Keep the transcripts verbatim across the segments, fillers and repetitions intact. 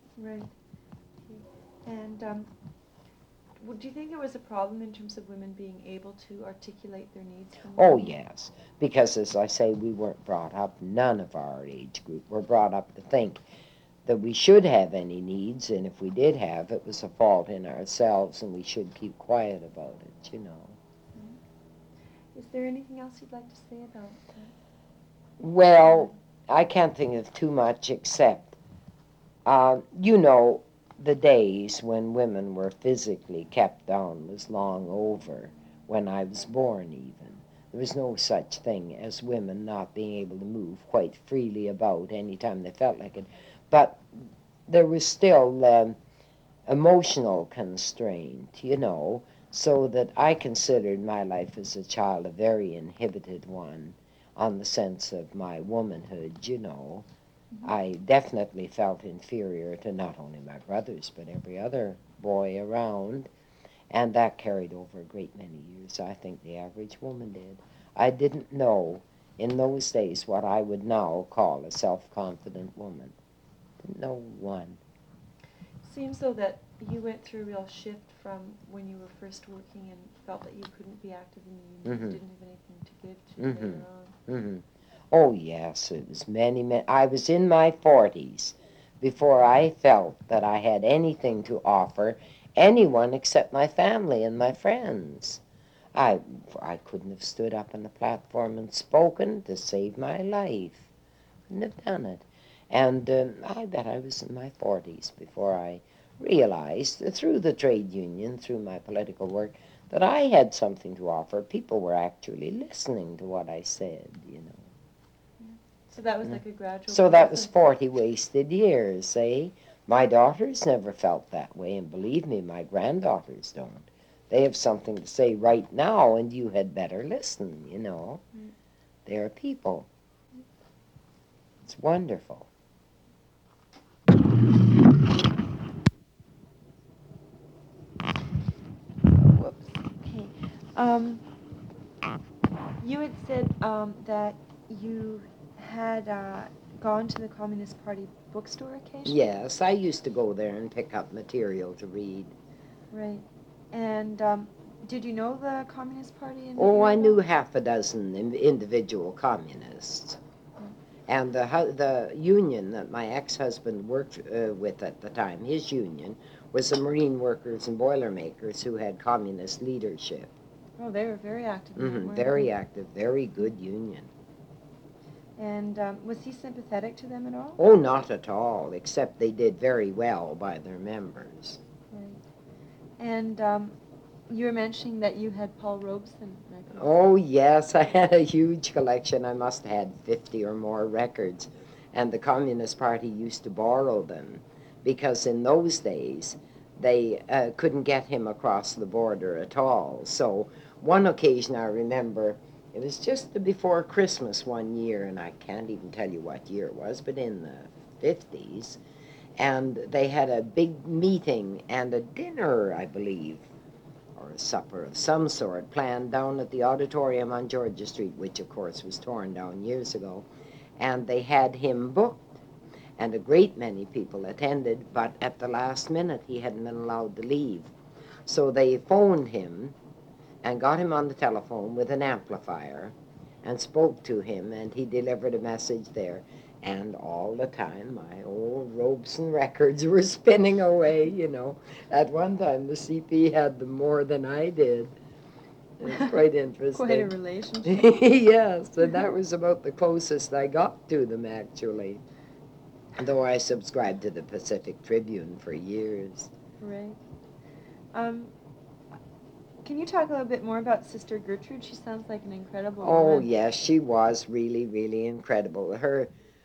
Right. Okay. And um, w- do you think there was a problem in terms of women being able to articulate their needs when they were Oh, young? yes, because as I say, we weren't brought up, none of our age group were brought up to think that we should have any needs, and if we did have, it was a fault in ourselves, and we should keep quiet about it, you know. Right. Is there anything else you'd like to say about that? Well, I can't think of too much except, uh, you know, the days when women were physically kept down was long over, when I was born even. There was no such thing as women not being able to move quite freely about any time they felt like it. But there was still um, emotional constraint, you know, so that I considered my life as a child a very inhibited one on the sense of my womanhood, you know. Mm-hmm. I definitely felt inferior to not only my brothers, but every other boy around, and that carried over a great many years. I think the average woman did. I didn't know in those days what I would now call a self confident woman. Didn't know one. Seems though that you went through a real shift from when you were first working and felt that you couldn't be active in the union, you Mm-hmm. didn't have anything to give to Mm-hmm. later on. Mm-hmm. Oh, yes, it was many, many. I was in my forties before I felt that I had anything to offer anyone except my family and my friends. I, I couldn't have stood up on the platform and spoken to save my life. Couldn't have done it. And um, I bet I was in my forties before I realized, that through the trade union, through my political work, that I had something to offer. People were actually listening to what I said, you know. Yeah. So that was Yeah. like a gradual So that was process. forty wasted years, eh? My daughters never felt that way, and believe me, my granddaughters don't. They have something to say right now, and you had better listen, you know. Right. They're people. It's wonderful. Whoops. Okay. Um, you had said um, that you had uh, gone to the Communist Party bookstore occasionally. Yes, I used to go there and pick up material to read. Right. And um, did you know the Communist Party in Oh, I knew Mirabel? half a dozen in- individual communists. Right. And the, hu- the union that my ex husband worked uh, with at the time, his union, was the marine workers and boilermakers who had communist leadership. Oh, they were very active in that, Hmm, weren't very they? active, very good union. And um, was he sympathetic to them at all? Oh, not at all, except they did very well by their members. Right. And um, you were mentioning that you had Paul Robeson records. Oh, yes, I had a huge collection. I must have had fifty or more records. And the Communist Party used to borrow them because in those days they uh, couldn't get him across the border at all. So, one occasion I remember, it was just before Christmas one year, and I can't even tell you what year it was, but in the fifties. And they had a big meeting and a dinner, I believe, or a supper of some sort planned down at the auditorium on Georgia Street, which of course was torn down years ago. And they had him booked, and a great many people attended, but at the last minute he hadn't been allowed to leave. So they phoned him and got him on the telephone with an amplifier and spoke to him, and he delivered a message there. And all the time, my old Robeson records were spinning away, you know. At one time, the C P had them more than I did. It's quite Quite a interesting. relationship. Yes, and that was about the closest I got to them, actually. Though I subscribed to the Pacific Tribune for years. Right. Um, can you talk a little bit more about Sister Gertrude? She sounds like an incredible Oh, woman. yes, she was really, really incredible. Her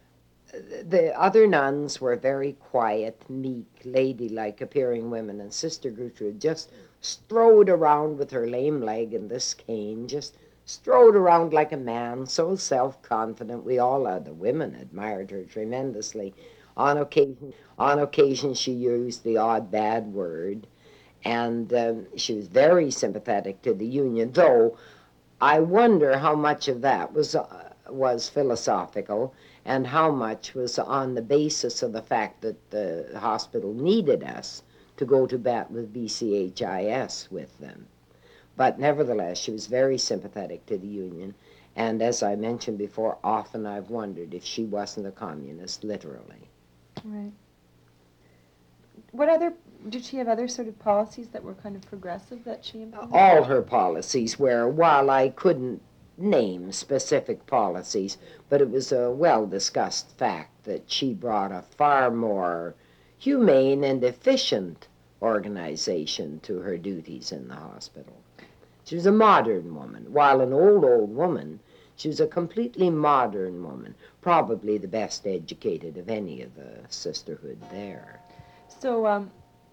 The other nuns were very quiet, meek, ladylike appearing women, and Sister Gertrude just strode around with her lame leg and this cane, just strode around like a man, so self confident. We all, uh, the women, admired her tremendously. On occasion, on occasion, she used the odd bad word, and um, she was very sympathetic to the Union, though I wonder how much of that was uh, was philosophical and how much was on the basis of the fact that the hospital needed us to go to bat with B C H I S with them. But nevertheless, she was very sympathetic to the Union, and as I mentioned before, often I've wondered if she wasn't a communist, literally. Right. What other, did she have other sort of policies that were kind of progressive that she implemented? All her policies were, while I couldn't name specific policies, but it was a well-discussed fact that she brought a far more humane and efficient organization to her duties in the hospital. She was a modern woman. While an old, old woman, she was a completely modern woman, probably the best educated of any of the sisterhood there. So um,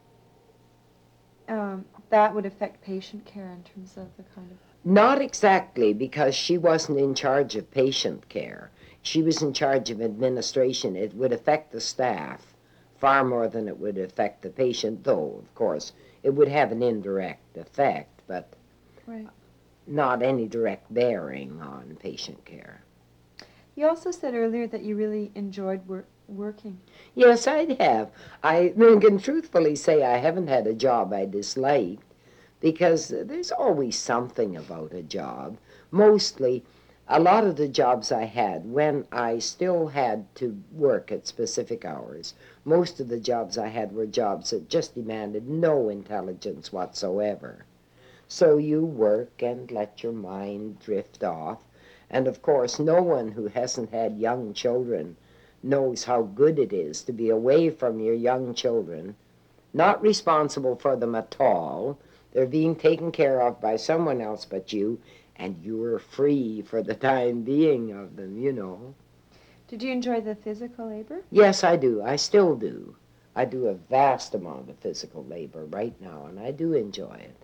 um, that would affect patient care in terms of the kind of... Not exactly, because she wasn't in charge of patient care. She was in charge of administration. It would affect the staff far more than it would affect the patient, though, of course, it would have an indirect effect, but right. not any direct bearing on patient care. You also said earlier that you really enjoyed wor- working. Yes, I have. I can truthfully say I haven't had a job I disliked, because there's always something about a job. Mostly, a lot of the jobs I had, when I still had to work at specific hours, most of the jobs I had were jobs that just demanded no intelligence whatsoever. So you work and let your mind drift off. And of course, no one who hasn't had young children knows how good it is to be away from your young children, not responsible for them at all. They're being taken care of by someone else but you, and you're free for the time being of them, you know. Did you enjoy the physical labor? Yes, I do. I still do. I do a vast amount of physical labor right now, and I do enjoy it.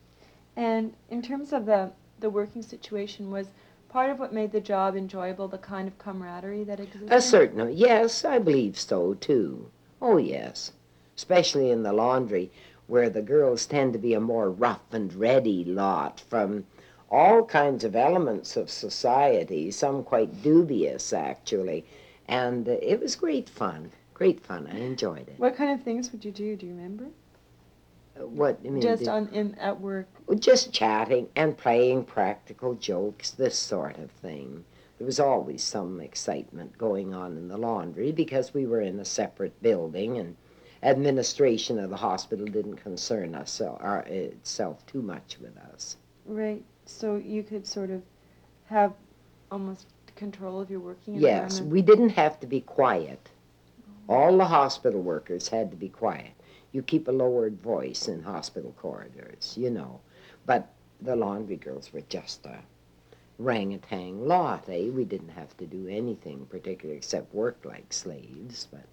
And in terms of the, the working situation, was part of what made the job enjoyable the kind of camaraderie that existed? A certain, yes, I believe so, too. Oh, yes. Especially in the laundry, where the girls tend to be a more rough and ready lot from all kinds of elements of society, some quite dubious, actually. And uh, it was great fun, great fun. I enjoyed it. What kind of things would you do? Do you remember? Uh, what, I mean, Just did, on in at work? just chatting and playing practical jokes, this sort of thing. There was always some excitement going on in the laundry because we were in a separate building, and administration of the hospital didn't concern us so, our, itself too much with us. Right. So you could sort of have almost control of your working Yes, environment? we didn't have to be quiet. All the hospital workers had to be quiet. You keep a lowered voice in hospital corridors, you know. But the laundry girls were just a rang-a-tang lot, eh? We didn't have to do anything particular except work like slaves, but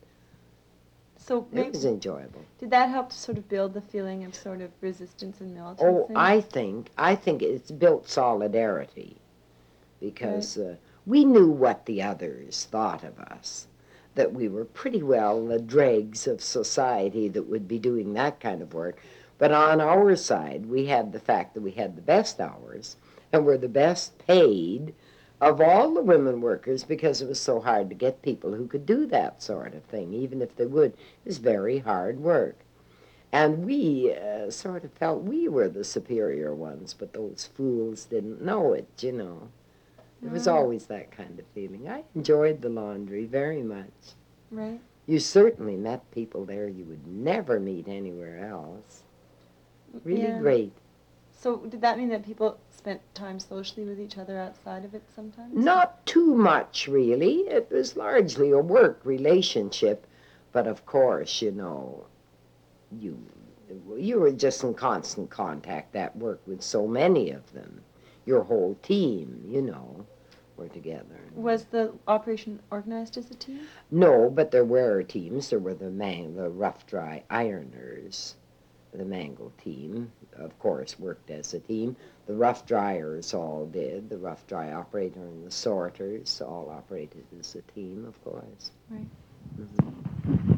So it was enjoyable. Did that help to sort of build the feeling of sort of resistance and militancy? Oh, I think, I think it's built solidarity, because right. uh, we knew what the others thought of us, that we were pretty well the dregs of society that would be doing that kind of work. But on our side, we had the fact that we had the best hours and were the best paid of all the women workers, because it was so hard to get people who could do that sort of thing, even if they would. It was very hard work. And we uh, sort of felt we were the superior ones, but those fools didn't know it, you know. It was always that kind of feeling. I enjoyed the laundry very much. Right. You certainly met people there you would never meet anywhere else. Really yeah. great. So did that mean that people spent time socially with each other outside of it sometimes? Not too much, really. It was largely a work relationship. But of course, you know, you you were just in constant contact at work with so many of them. Your whole team, you know, were together. Was the operation organized as a team? No, but there were teams. There were the man, the rough dry ironers. The Mangle team, of course, worked as a team. The rough dryers all did. The rough dry operator and the sorters all operated as a team, of course. Right. Mm-hmm.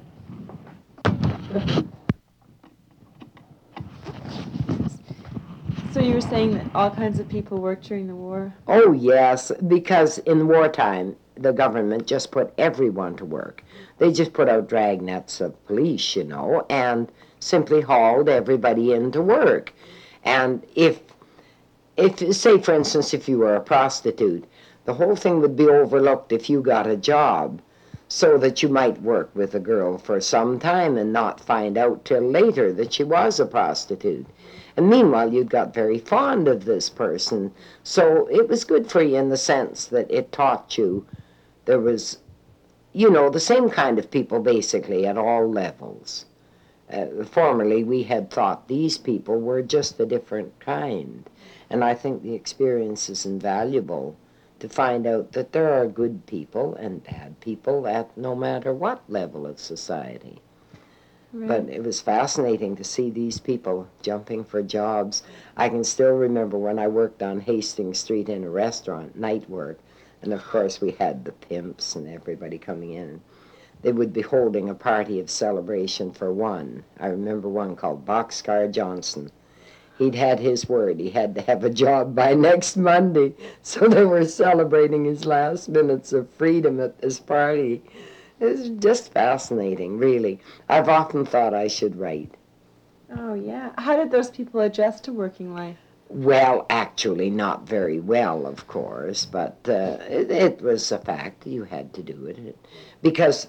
So you were saying that all kinds of people worked during the war? Oh, yes, because in wartime, the government just put everyone to work. They just put out dragnets of police, you know, and simply hauled everybody into work. And if, if say, for instance, if you were a prostitute, the whole thing would be overlooked if you got a job, so that you might work with a girl for some time and not find out till later that she was a prostitute. And meanwhile, you got very fond of this person. So it was good for you in the sense that it taught you there was, you know, the same kind of people basically at all levels. Uh, formerly, we had thought these people were just a different kind. And I think the experience is invaluable to find out that there are good people and bad people at no matter what level of society. Right. But it was fascinating to see these people jumping for jobs. I can still remember when I worked on Hastings Street in a restaurant, night work, and of course we had the pimps and everybody coming in. They would be holding a party of celebration for one. I remember one called Boxcar Johnson. He'd had his word. He had to have a job by next Monday. So they were celebrating his last minutes of freedom at this party. It was just fascinating, really. I've often thought I should write. Oh, yeah. How did those people adjust to working life? Well, actually, not very well, of course, but uh, it, it was a fact. You had to do it. Because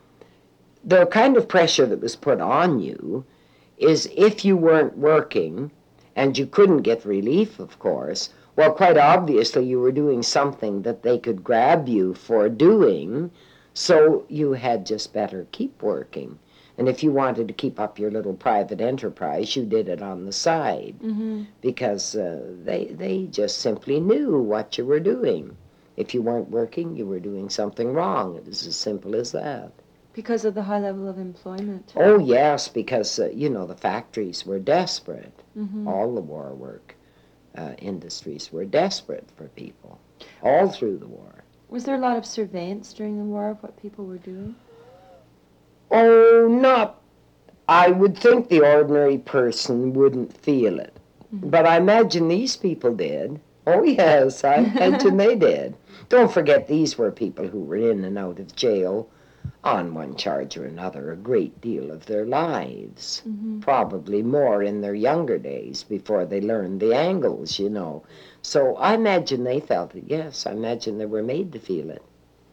the kind of pressure that was put on you is if you weren't working, and you couldn't get relief, of course, well, quite obviously you were doing something that they could grab you for doing, so you had just better keep working. And if you wanted to keep up your little private enterprise, you did it on the side, Mm-hmm. because uh, they, they just simply knew what you were doing. If you weren't working, you were doing something wrong. It was as simple as that. Because of the high level of employment. Oh, yes, because, uh, you know, the factories were desperate. Mm-hmm. All the war work uh, industries were desperate for people, all through the war. Was there a lot of surveillance during the war of what people were doing? Oh, not, I would think the ordinary person wouldn't feel it. Mm-hmm. But I imagine these people did. Oh, yes, I imagine they did. Don't forget, these were people who were in and out of jail on one charge or another a great deal of their lives. Mm-hmm. Probably more in their younger days before they learned the angles, you know. So I imagine they felt it, yes. I imagine they were made to feel it.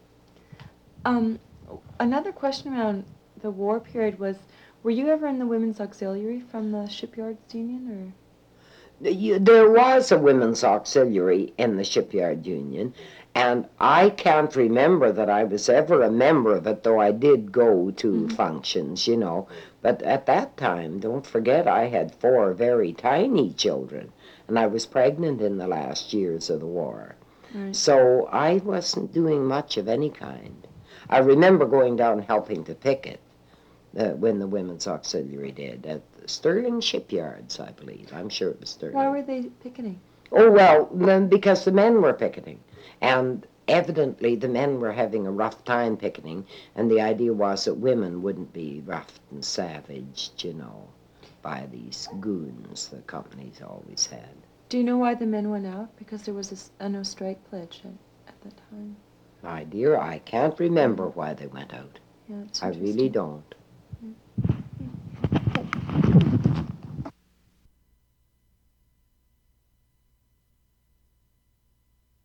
Um, another question around the war period was, were you ever in the Women's Auxiliary from the Shipyards Union, or? You, there was a women's auxiliary in the Shipyard Union, and I can't remember that I was ever a member of it, though I did go to Mm-hmm. functions, you know. But at that time, don't forget, I had four very tiny children, and I was pregnant in the last years of the war. Right. So I wasn't doing much of any kind. I remember going down helping to picket uh, when the Women's Auxiliary did, at the Sterling Shipyards, I believe. I'm sure it was Sterling. Why were they picketing? Oh, well, then because the men were picketing. And evidently the men were having a rough time picketing, and the idea was that women wouldn't be roughed and savaged, you know, by these goons the companies always had. Do you know why the men went out? Because there was a, s- a no strike pledge at, at the time. My dear, I can't remember why they went out. Yeah, it's I really interesting. don't.